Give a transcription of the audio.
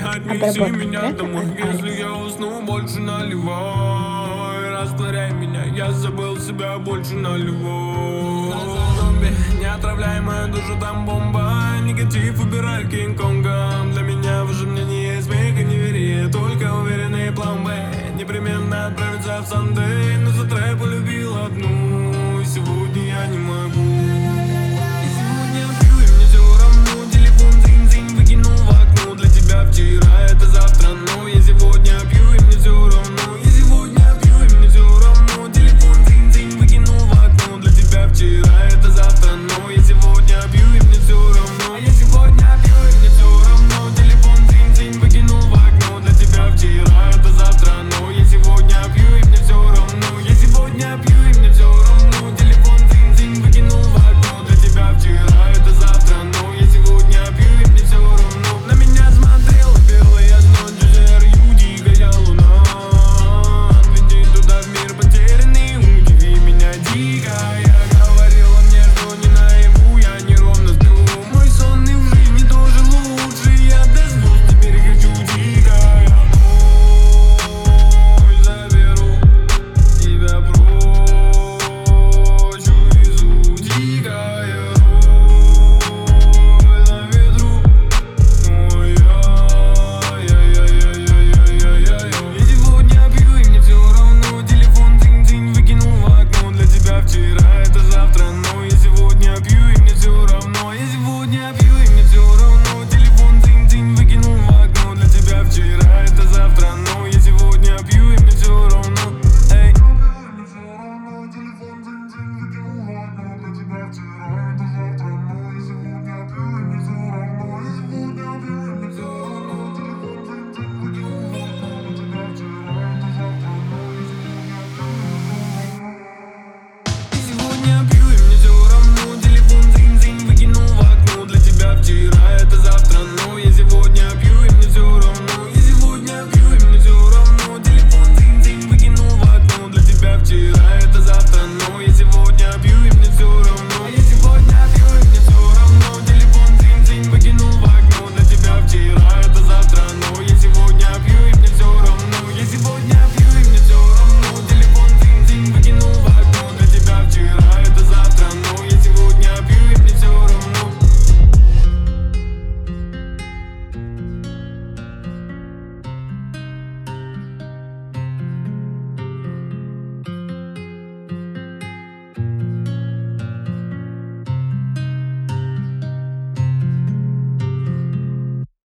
Отнеси Обработка меня трека домой, от если Алекс. я усну, больше наливай. Растворяй меня, я забыл себя, больше наливай. Зомби, не отравляй мою душу, там бомба. Негатив убирай Кинг-Конга. Для меня уже мне не есть смех и неверие, только уверенный план Б. Непременно отправиться в Сандей, но за трек полюбил одну.